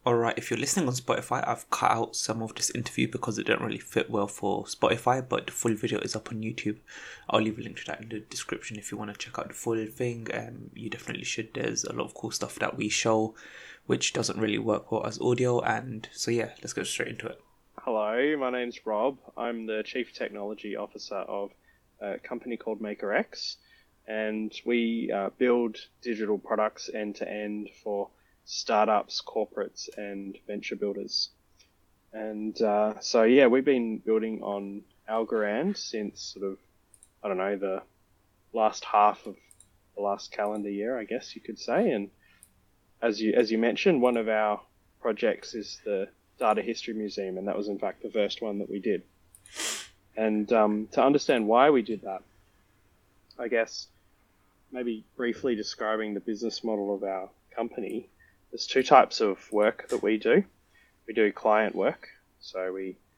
Alright, if you're listening on Spotify, I've cut out some of this interview because it didn't really fit well for Spotify, but the full video is up on YouTube. I'll leave a link to that in the description if you want to check out the full thing. You definitely should. There's a lot of cool stuff that we show, which doesn't really work well as audio, and so yeah, let's go straight into it. Hello, my name's Rob. I'm the Chief Technology Officer of a company called MakerX, and we build digital products end-to-end for startups, corporates, and venture builders. And we've been building on Algorand since the last half of the last calendar year, I guess you could say. And as you mentioned, one of our projects is the Data History Museum, and that was in fact the first one that we did. And to understand why we did that, I guess maybe briefly describing the business model of our company. There's two types of work that we do. We do client work, so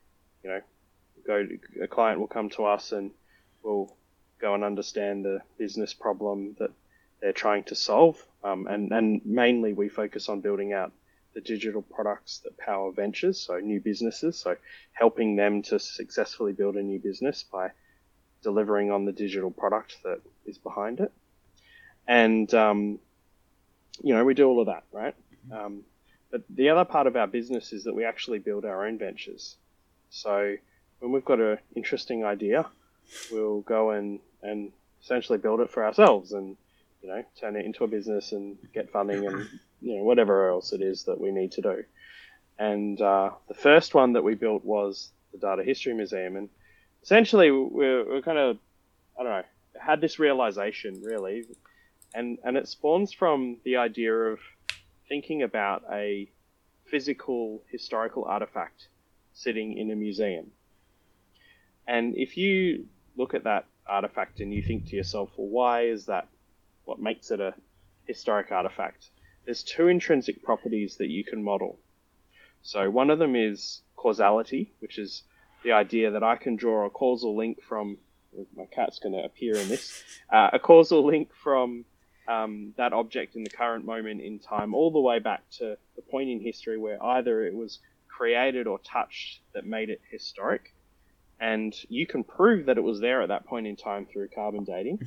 a client will come to us and we'll go and understand the business problem that they're trying to solve, and mainly we focus on building out the digital products that power ventures, so new businesses, so helping them to successfully build a new business by delivering on the digital product that is behind it. And, we do all of that, right? But the other part of our business is that we actually build our own ventures. So when we've got an interesting idea, we'll go and essentially build it for ourselves and, turn it into a business and get funding and, whatever else it is that we need to do. And the first one that we built was the Data History Museum. And essentially we're kind of, had this realization really. And it spawns from the idea of thinking about a physical historical artifact sitting in a museum. And if you look at that artifact and you think to yourself, well, why is that what makes it a historic artifact? There's two intrinsic properties that you can model. So one of them is causality, which is the idea that I can draw a causal link from, my cat's going to appear in this, a causal link from that object in the current moment in time all the way back to the point in history where either it was created or touched that made it historic. And you can prove that it was there at that point in time through carbon dating.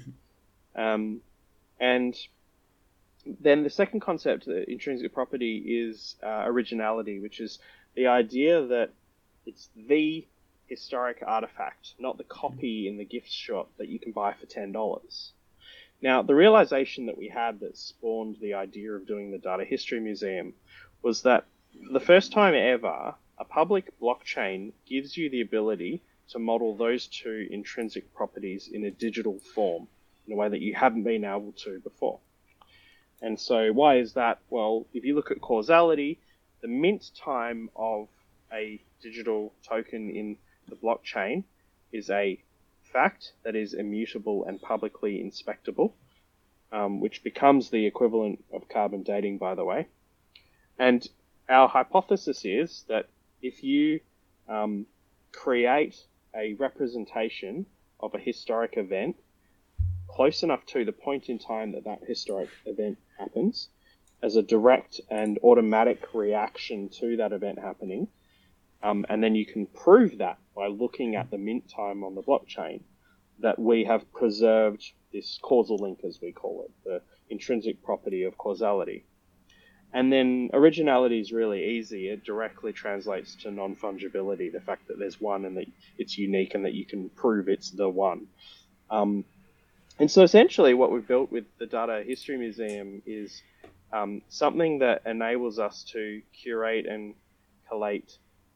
And then the second concept, the intrinsic property, is originality, which is the idea that it's the historic artifact, not the copy in the gift shop that you can buy for $10. Now, the realization that we had that spawned the idea of doing the Data History Museum was that for the first time ever, a public blockchain gives you the ability to model those two intrinsic properties in a digital form in a way that you haven't been able to before. And so why is that? Well, if you look at causality, the mint time of a digital token in the blockchain is a fact that is immutable and publicly inspectable, which becomes the equivalent of carbon dating, by the way. And our hypothesis is that if you create a representation of a historic event close enough to the point in time that that historic event happens, as a direct and automatic reaction to that event happening, and then you can prove that by looking at the mint time on the blockchain, that we have preserved this causal link, as we call it, the intrinsic property of causality. And then originality is really easy. It directly translates to non-fungibility, the fact that there's one and that it's unique and that you can prove it's the one. And so essentially what we've built with the Data History Museum is something that enables us to curate and collate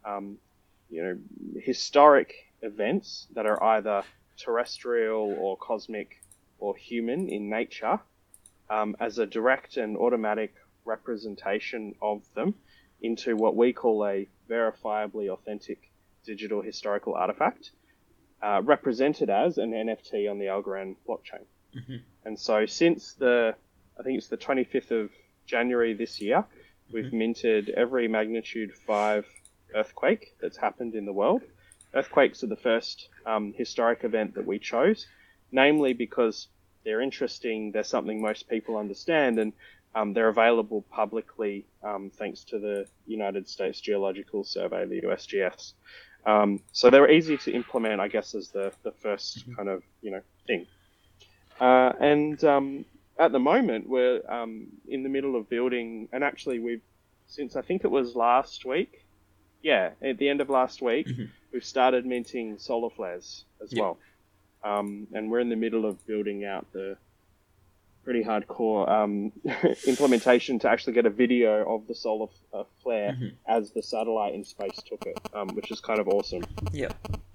historic events that are either terrestrial or cosmic or human in nature, as a direct and automatic representation of them into what we call a verifiably authentic digital historical artifact, represented as an NFT on the Algorand blockchain. Mm-hmm. And so since I think it's the 25th of January this year, we've minted every magnitude 5 earthquake that's happened in the world. Earthquakes are the first historic event that we chose, namely because they're interesting, they're something most people understand, and They're available publicly thanks to the United States Geological Survey, the USGS. So they're easy to implement, I guess, as the first kind of thing. And at the moment, we're in the middle of building, and actually since I think it was last week, at the end of last week, we've started minting solar flares as well. And we're in the middle of building out the pretty hardcore implementation to actually get a video of the solar flare as the satellite in space took it, which is kind of awesome. Yeah.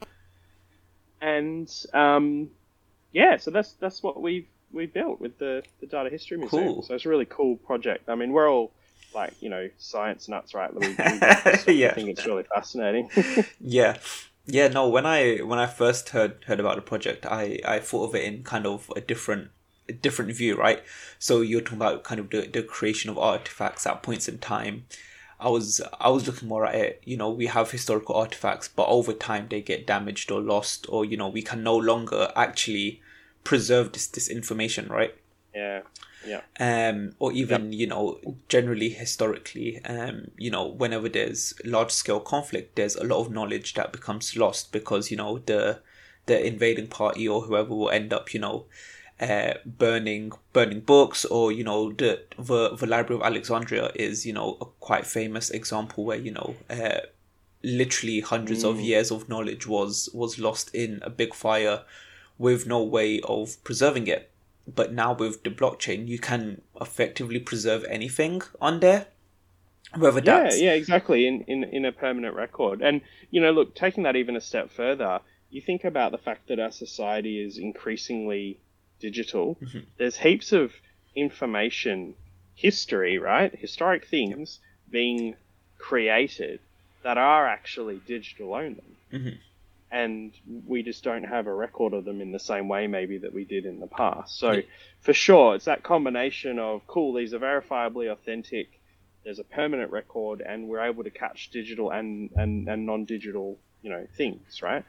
And so that's what we've built with the Data History Museum. Cool. So it's a really cool project. I mean, we're all like science nuts, right? We Yeah. I think it's really fascinating. Yeah. No, when I first heard about the project, I thought of it in kind of a different view, right? So you're talking about kind of the creation of artifacts at points in time. I was looking more at it, we have historical artifacts, but over time they get damaged or lost, or we can no longer actually preserve this information, right? Yeah. Or even generally historically, whenever there's large scale conflict, there's a lot of knowledge that becomes lost because the invading party or whoever will end up burning books, or the Library of Alexandria is a quite famous example where literally hundreds of years of knowledge was lost in a big fire with no way of preserving it. But now with the blockchain, you can effectively preserve anything on there, whether that's exactly in a permanent record. And look, taking that even a step further, you think about the fact that our society is increasingly digital. There's heaps of information history, right? Historic things being created that are actually digital only. And we just don't have a record of them in the same way maybe that we did in the past. So for sure, it's that combination of, cool, these are verifiably authentic, there's a permanent record, and we're able to catch digital and non-digital, things, right?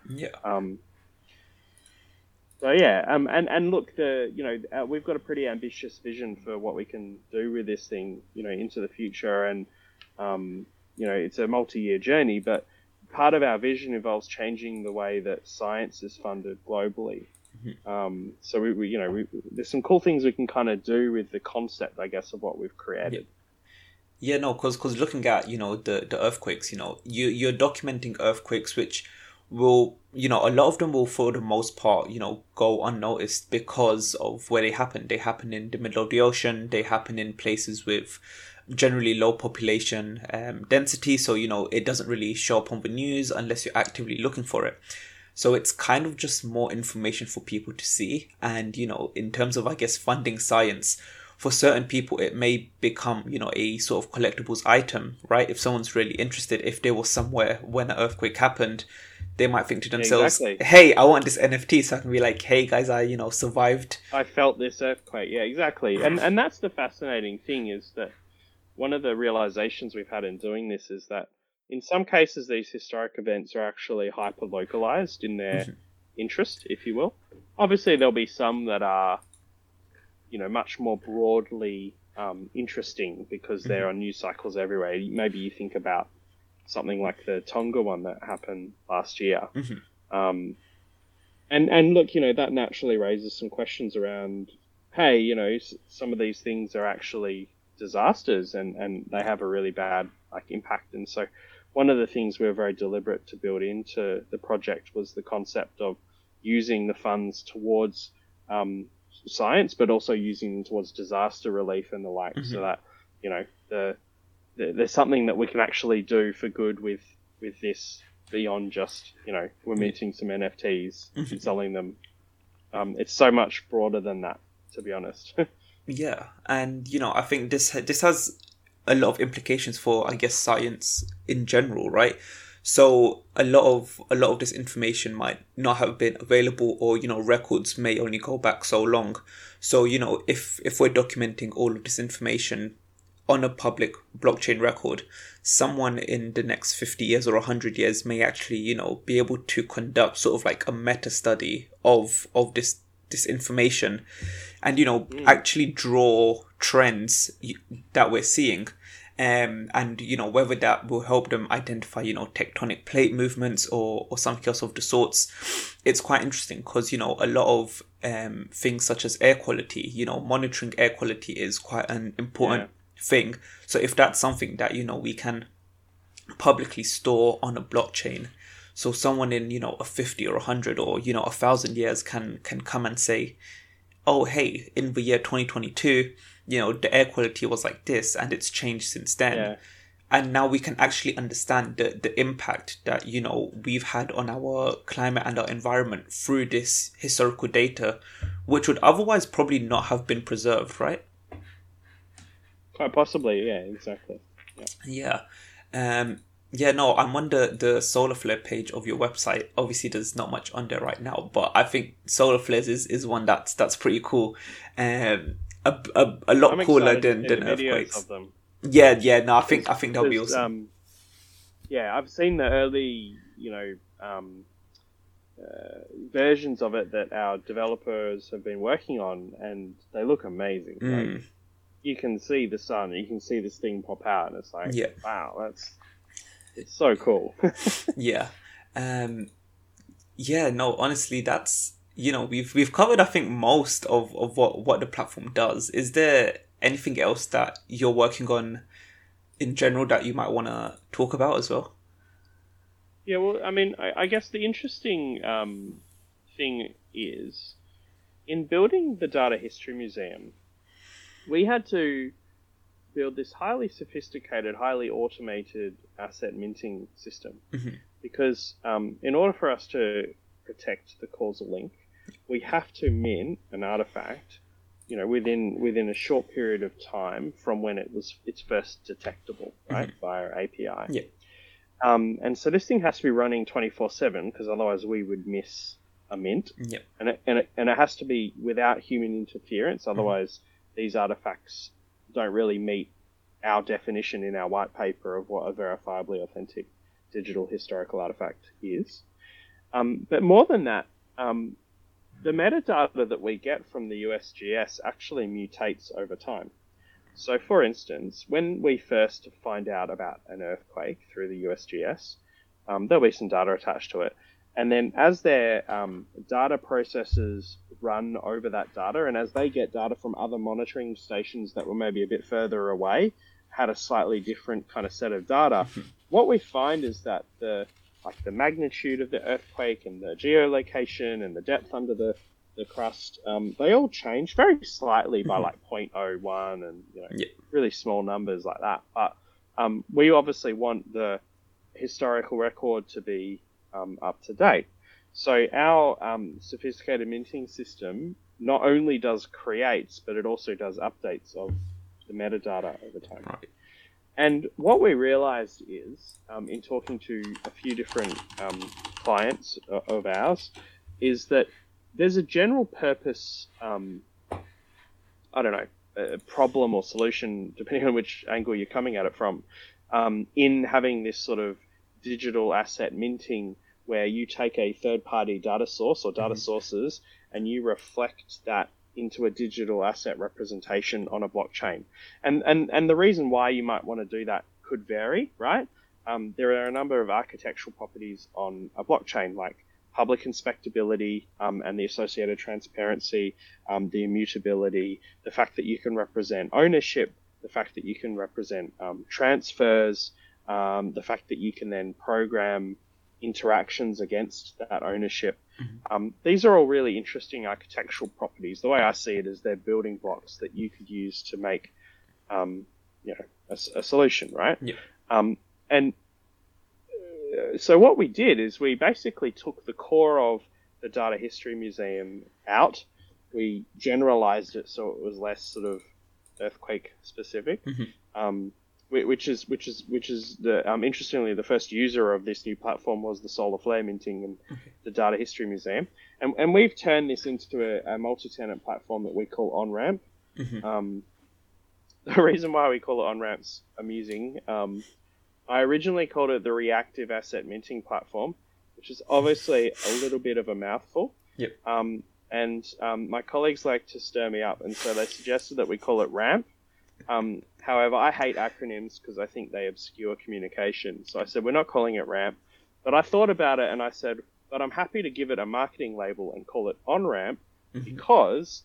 And look, we've got a pretty ambitious vision for what we can do with this thing, into the future, and it's a multi-year journey. But part of our vision involves changing the way that science is funded globally. So we there's some cool things we can kind of do with the concept, I guess, of what we've created. Yeah, no, because looking at the earthquakes, you're documenting earthquakes which will, a lot of them will, for the most part, go unnoticed because of where they happen. They happen in the middle of the ocean. They happen in places with generally low population density. So, it doesn't really show up on the news unless you're actively looking for it. So it's kind of just more information for people to see. And, in terms of, I guess, funding science, for certain people, it may become, a sort of collectibles item, right? If someone's really interested, if they were somewhere when an earthquake happened, they might think to themselves, hey, I want this NFT, so I can be like, hey guys, I survived. I felt this earthquake. Yeah, exactly. And that's the fascinating thing, is that one of the realizations we've had in doing this is that in some cases these historic events are actually hyper localized in their interest, if you will. Obviously there'll be some that are much more broadly interesting because there are news cycles everywhere. Maybe you think about something like the Tonga one that happened last year. And look, that naturally raises some questions around, hey, some of these things are actually disasters and they have a really bad impact. And so one of the things we were very deliberate to build into the project was the concept of using the funds towards science, but also using them towards disaster relief and the like, so that there's something that we can actually do for good with this beyond just we're minting some NFTs and selling them. It's so much broader than that, to be honest. Yeah, and I think this has a lot of implications for, I guess, science in general, right? So a lot of this information might not have been available, or records may only go back so long. So if we're documenting all of this information on a public blockchain record, someone in the next 50 years or 100 years may actually be able to conduct sort of like a meta study of this information, and actually draw trends that we're seeing. And whether that will help them identify tectonic plate movements or something else of the sorts. It's quite interesting because a lot of things such as air quality, monitoring air quality is quite an important thing. So if that's something that we can publicly store on a blockchain, so someone in a 50 or 100 or 1,000 years can come and say, oh hey, in the year 2022 the air quality was like this and it's changed since then. And now we can actually understand the impact that we've had on our climate and our environment through this historical data, which would otherwise probably not have been preserved, right? Quite possibly, yeah, exactly. No, I'm on the solar flare page of your website. Obviously there's not much on there right now, but I think solar flares is one that's pretty cool. A lot cooler than earthquakes. Of them. No, I think that'll be awesome. I've seen the early, versions of it that our developers have been working on, and they look amazing. Like, you can see the sun, you can see this thing pop out, and it's like, wow, it's so cool. Honestly, that's we've covered I think most of what the platform does. Is there anything else that you're working on in general that you might want to talk about as well? Yeah, well, I mean, I guess the interesting thing is, in building the Data History Museum, we had to build this highly sophisticated, highly automated asset minting system. Because in order for us to protect the causal link, we have to mint an artifact, within a short period of time from when it's first detectable, right, via API. And so this thing has to be running 24/7 because otherwise we would miss a mint. And it has to be without human interference. Otherwise, these artifacts don't really meet our definition in our white paper of what a verifiably authentic digital historical artifact is. But more than that, the metadata that we get from the USGS actually mutates over time. So, for instance, when we first find out about an earthquake through the USGS, there'll be some data attached to it. And then as their data processors run over that data, and as they get data from other monitoring stations that were maybe a bit further away, had a slightly different kind of set of data, what we find is that the magnitude of the earthquake and the geolocation and the depth under the crust, they all change very slightly by like 0.01 and really small numbers like that. But we obviously want the historical record to be up to date. So our sophisticated minting system not only does creates, but it also does updates of the metadata over time. Right. And what we realized is, in talking to a few different clients of ours, is that there's a general purpose, problem or solution, depending on which angle you're coming at it from, in having this sort of digital asset minting where you take a third-party data source or data sources and you reflect that into a digital asset representation on a blockchain. And the reason why you might want to do that could vary, right? There are a number of architectural properties on a blockchain, like public inspectability and the associated transparency, the immutability, the fact that you can represent ownership, the fact that you can represent transfers, the fact that you can then program interactions against that ownership. These are all really interesting architectural properties. The way I see it is they're building blocks that you could use to make, a solution, right? So what we did is we basically took the core of the Data History Museum out. We generalized it so it was less sort of earthquake specific. Which is the interestingly, the first user of this new platform was the Solar Flare minting and the Data History Museum, and we've turned this into a multi-tenant platform that we call OnRamp. The reason why we call it OnRamp's amusing. I originally called it the Reactive Asset Minting Platform, which is obviously a little bit of a mouthful. And my colleagues like to stir me up, and so they suggested that we call it RAMP. However, I hate acronyms because I think they obscure communication. So I said, we're not calling it RAMP. But I thought about it and I said, but I'm happy to give it a marketing label and call it OnRamp because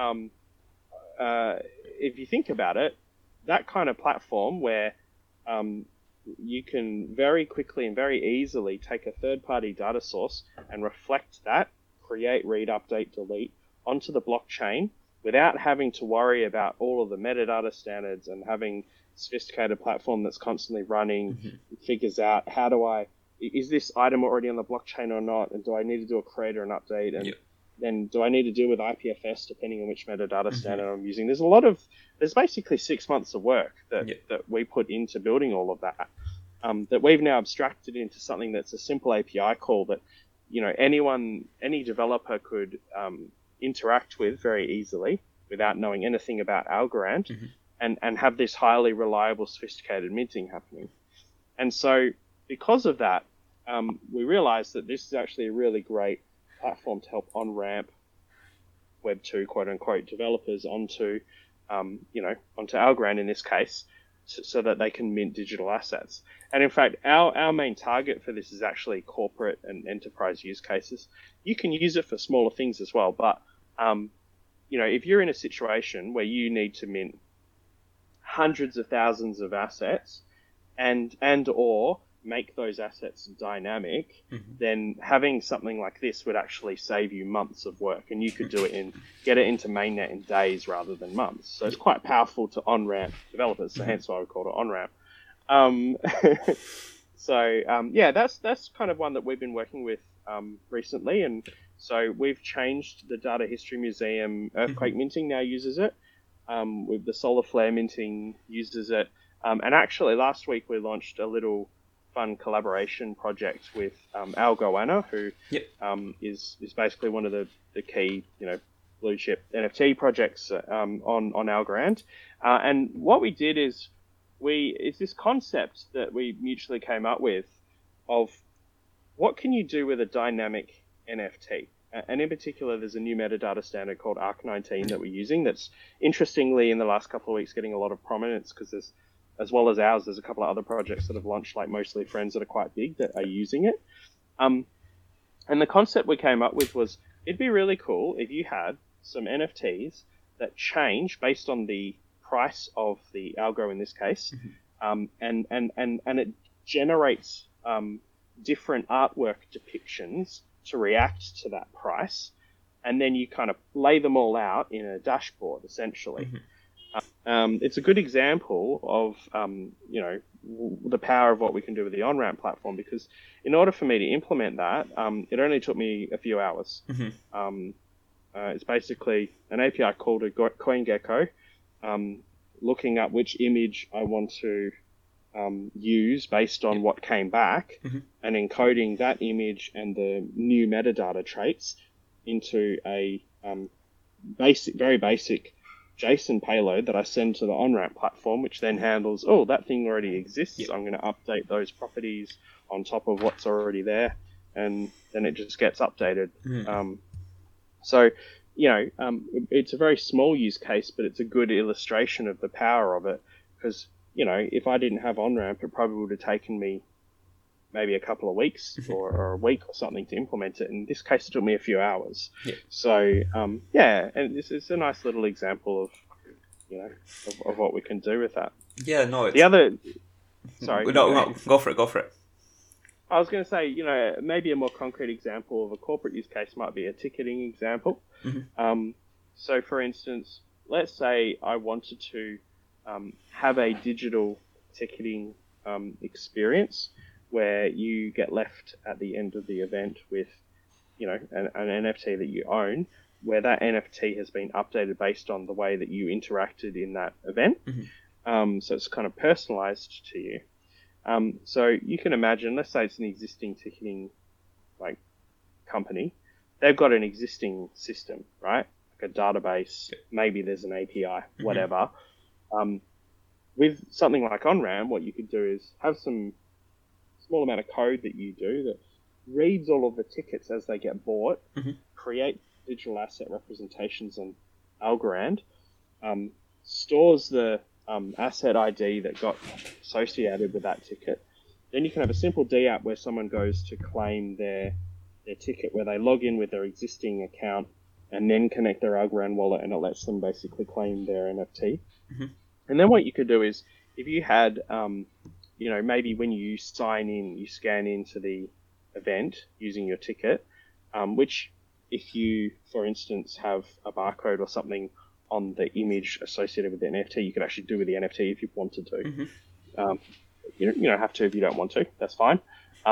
if you think about it, that kind of platform where you can very quickly and very easily take a third-party data source and reflect that, create, read, update, delete onto the blockchain without having to worry about all of the metadata standards and having a sophisticated platform that's constantly running, figures out is this item already on the blockchain or not, and do I need to do a create or an update, and then do I need to deal with IPFS depending on which metadata standard I'm using? There's basically 6 months of work that we put into building all of that, that we've now abstracted into something that's a simple API call that, any developer could interact with very easily without knowing anything about Algorand, and have this highly reliable, sophisticated minting happening. And so because of that, we realized that this is actually a really great platform to help on-ramp Web2, quote-unquote, developers onto Algorand in this case, so that they can mint digital assets. And in fact, our main target for this is actually corporate and enterprise use cases. You can use it for smaller things as well, but if you're in a situation where you need to mint hundreds of thousands of assets and or make those assets dynamic, then having something like this would actually save you months of work, and you could get it into mainnet in days rather than months. So it's quite powerful to on-ramp developers, so hence why we call it on-ramp. That's kind of one that we've been working with recently, and so we've changed. The Data History Museum Earthquake Minting now uses it, with the Solar Flare Minting uses it, and actually last week we launched a little fun collaboration project with Algoana, who is basically one of the key blue chip NFT projects on Algorand. And what we did is it's this concept that we mutually came up with of what can you do with a dynamic NFT. And in particular, there's a new metadata standard called ARC19 that we're using that's interestingly in the last couple of weeks getting a lot of prominence because as well as ours, there's a couple of other projects that have launched, like Mostly Friends, that are quite big that are using it. And the concept we came up with was it'd be really cool if you had some NFTs that change based on the price of the algo in this case, and it generates different artwork depictions to react to that price, and then you kind of lay them all out in a dashboard essentially. It's a good example of the power of what we can do with the on-ramp platform, because in order for me to implement that, it only took me a few hours. It's basically an API call to CoinGecko, looking up which image I want to use based on what came back, and encoding that image and the new metadata traits into a very basic JSON payload that I send to the on-ramp platform, which then handles, that thing already exists. I'm going to update those properties on top of what's already there, and then it just gets updated. It's a very small use case, but it's a good illustration of the power of it, because, if I didn't have on-ramp, it probably would have taken me maybe a couple of weeks or a week or something to implement it. In this case, it took me a few hours. So, and it's a nice little example of, of what we can do with that. Yeah, no, it's... The other... Sorry. No, go for it. I was going to say, maybe a more concrete example of a corporate use case might be a ticketing example. So, for instance, let's say I wanted to have a digital ticketing experience where you get left at the end of the event with, an NFT that you own, where that NFT has been updated based on the way that you interacted in that event. So it's kind of personalized to you. So you can imagine, let's say it's an existing ticketing company. They've got an existing system, right? Like a database, maybe there's an API, whatever. With something like OnRamp, what you could do is have some small amount of code that you do that reads all of the tickets as they get bought, create digital asset representations on Algorand, stores the asset ID that got associated with that ticket. Then you can have a simple DApp where someone goes to claim their ticket, where they log in with their existing account and then connect their Algorand wallet, and it lets them basically claim their NFT. Mm-hmm. And then what you could do is, if you had, maybe when you sign in, you scan into the event using your ticket, which if you, for instance, have a barcode or something on the image associated with the NFT, you could actually do with the NFT if you wanted to. Mm-hmm. You don't have to if you don't want to. That's fine.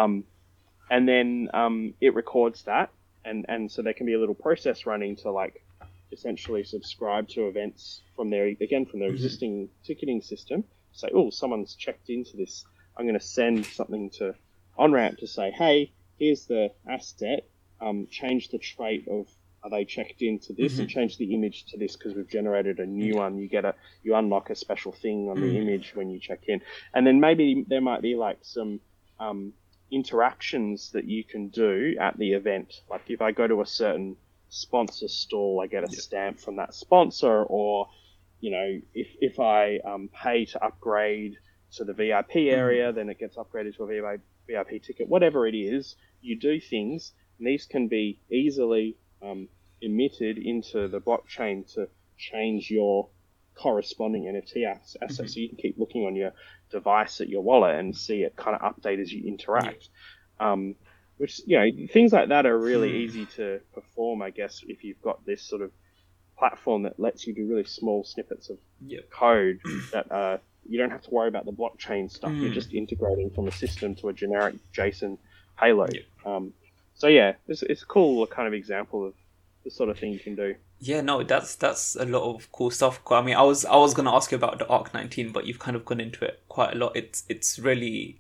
And then it records that, and so there can be a little process running to essentially subscribe to events from their mm-hmm. existing ticketing system. Say, oh, someone's checked into this. I'm going to send something to OnRamp to say, hey, here's the asset. Change the trait of are they checked into this, mm-hmm. and change the image to this because we've generated a new one. You unlock a special thing on the image when you check in, and then maybe there might be some interactions that you can do at the event. Like if I go to a certain sponsor stall, I get a stamp from that sponsor, or if I pay to upgrade to the VIP area, then it gets upgraded to a VIP ticket. Whatever it is, you do things, and these can be easily emitted into the blockchain to change your corresponding NFT asset. Mm-hmm. So you can keep looking on your device at your wallet and see it kind of update as you interact. Which, things like that are really easy to perform, I guess, if you've got this sort of platform that lets you do really small snippets of code that you don't have to worry about the blockchain stuff. You're just integrating from a system to a generic JSON payload. It's a cool kind of example of the sort of thing you can do. Yeah, no, that's a lot of cool stuff. I mean, I was going to ask you about the Arc19, but you've kind of gone into it quite a lot. It's really,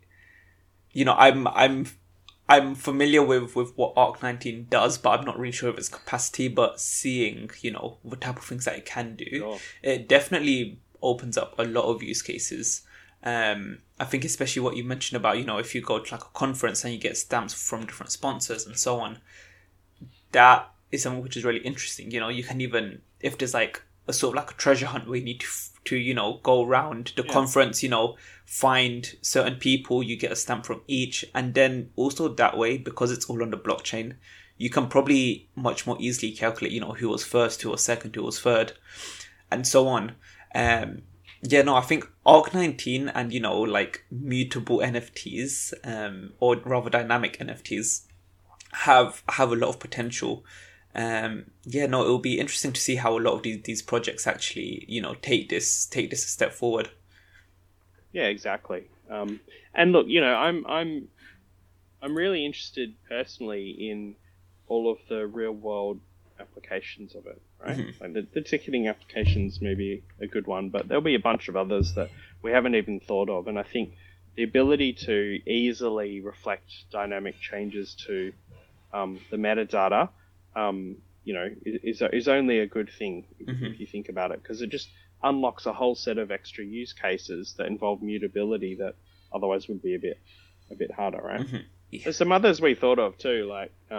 I'm familiar with what Arc19 does, but I'm not really sure of its capacity. But seeing, what type of things that it can do, it definitely opens up a lot of use cases. I think especially what you mentioned about, if you go to a conference and you get stamps from different sponsors and so on, that is something which is really interesting. You can even, if there's a sort of a treasure hunt where you need to go around the conference, find certain people, you get a stamp from each, and then also that way, because it's all on the blockchain, you can probably much more easily calculate, who was first, who was second, who was third, and so on. I think Arc19 and, mutable NFTs, or rather dynamic NFTs, have a lot of potential. It will be interesting to see how a lot of these projects actually, take this a step forward. Yeah, exactly. And look, I'm really interested personally in all of the real world applications of it, right? Mm-hmm. Like the ticketing applications may be a good one, but there'll be a bunch of others that we haven't even thought of. And I think the ability to easily reflect dynamic changes to the metadata, is only a good thing if you think about it, because it just unlocks a whole set of extra use cases that involve mutability that otherwise would be a bit harder, right? Mm-hmm. Yeah. There's some others we thought of too,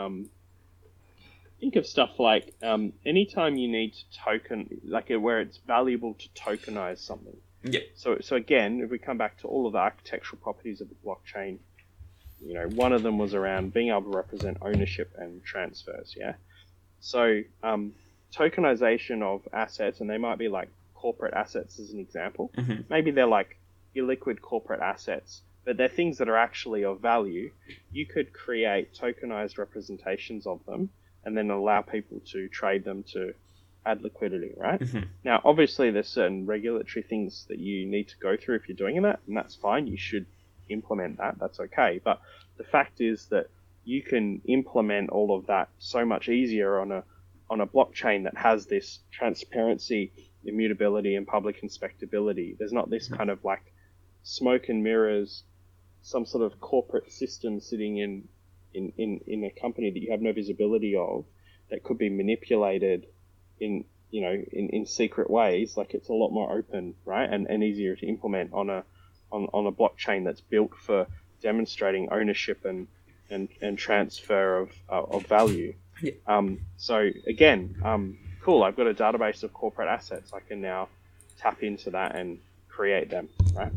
think of stuff like anytime you need to token, where it's valuable to tokenize something. Yeah. So again, if we come back to all of the architectural properties of the blockchain, one of them was around being able to represent ownership and transfers, yeah? So tokenization of assets, and they might be corporate assets as an example. Mm-hmm. Maybe they're illiquid corporate assets, but they're things that are actually of value. You could create tokenized representations of them and then allow people to trade them to add liquidity, right? Mm-hmm. Now, obviously, there's certain regulatory things that you need to go through if you're doing that, and that's fine. You should implement that. That's okay. But the fact is that you can implement all of that so much easier on a blockchain that has this transparency, immutability, and public inspectability. There's not this kind of smoke and mirrors, some sort of corporate system sitting in a company that you have no visibility of that could be manipulated in secret ways. It's a lot more open, right, and easier to implement on a blockchain that's built for demonstrating ownership and transfer of value. Yeah. So again, cool. I've got a database of corporate assets. I can now tap into that and create them, right?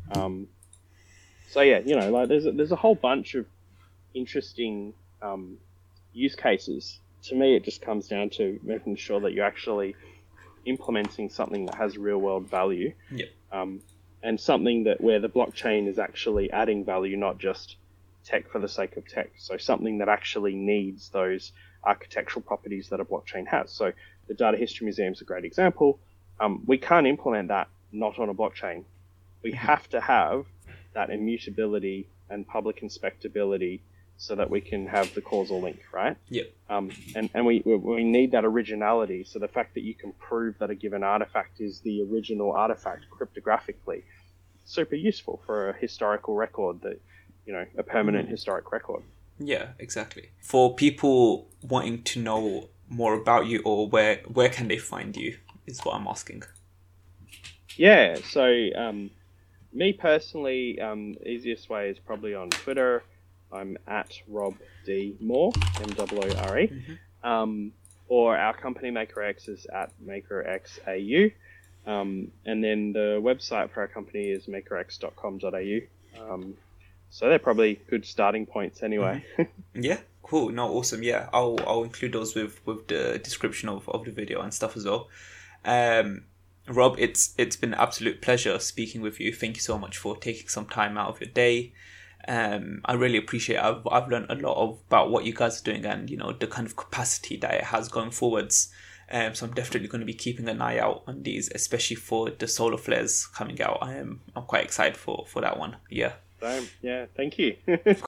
So yeah, like there's a whole bunch of interesting use cases. To me, it just comes down to making sure that you're actually implementing something that has real world value, and something that where the blockchain is actually adding value, not just tech for the sake of tech. So something that actually needs those architectural properties that a blockchain has. So the Data History Museum is a great example. We can't implement that not on a blockchain. We have to have that immutability and public inspectability so that we can have the causal link, right? And we need that originality. So the fact that you can prove that a given artifact is the original artifact cryptographically, super useful for a historical record, that a permanent historic record. Yeah, exactly. For people wanting to know more about you, or where can they find you, is what I'm asking. Yeah, so me personally, easiest way is probably on Twitter. I'm at Rob D Moore, MOORE. Or our company MakerX is at MakerXAU. And then the website for our company is makerx.com.au. So they're probably good starting points anyway. Yeah, cool. No, awesome. Yeah, I'll include those with the description of the video and stuff as well. Rob, it's been an absolute pleasure speaking with you. Thank you so much for taking some time out of your day. I really appreciate it. I've learned a lot about what you guys are doing, and the kind of capacity that it has going forwards. So I'm definitely going to be keeping an eye out on these, especially for the solar flares coming out. I'm quite excited for that one. Yeah. Same. Yeah. Thank you.